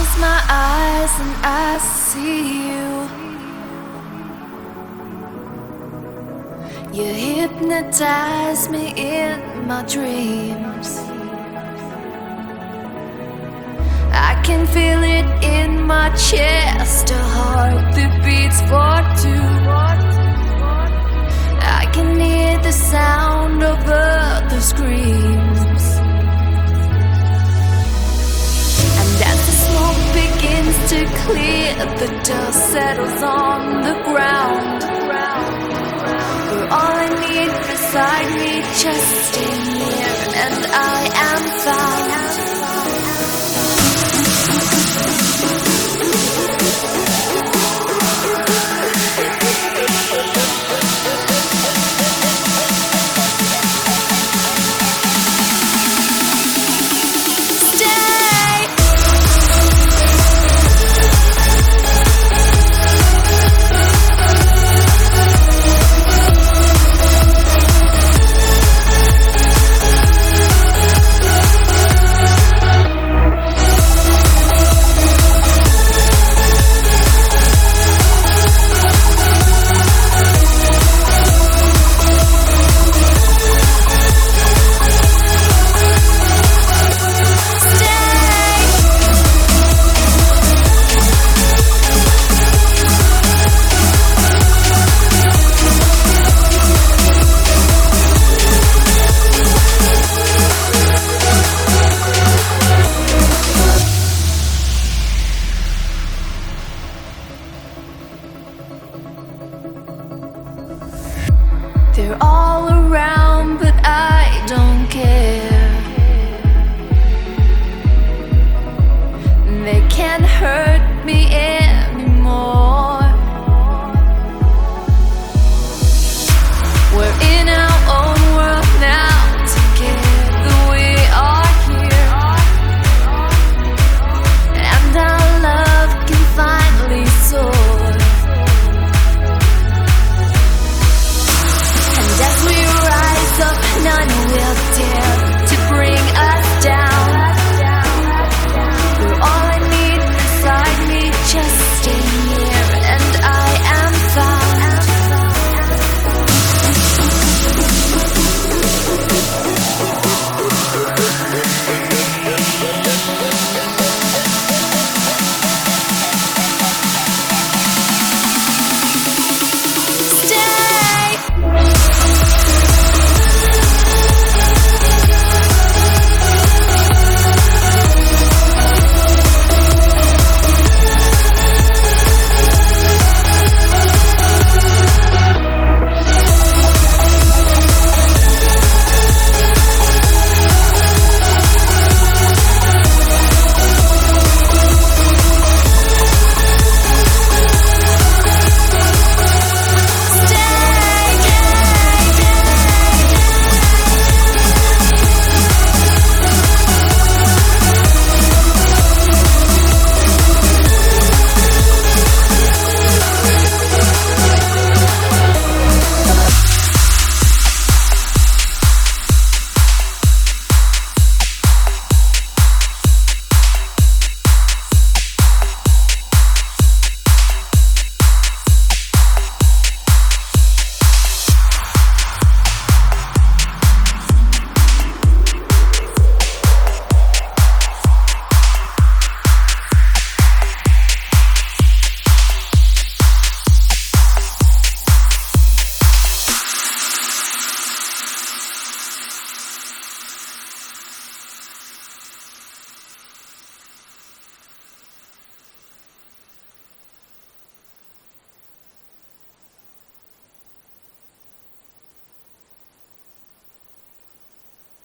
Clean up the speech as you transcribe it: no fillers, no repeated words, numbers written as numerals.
my eyes and I see you. You hypnotize me in my dreams. I can feel it in my chest, a heart that beats for two. I can hear the sound of other screams. And as the smoke begins to clear, the dust settles on the ground. You're all I need beside me, just stay near, and I am found. They're all around, but I don't care. They can't hurt me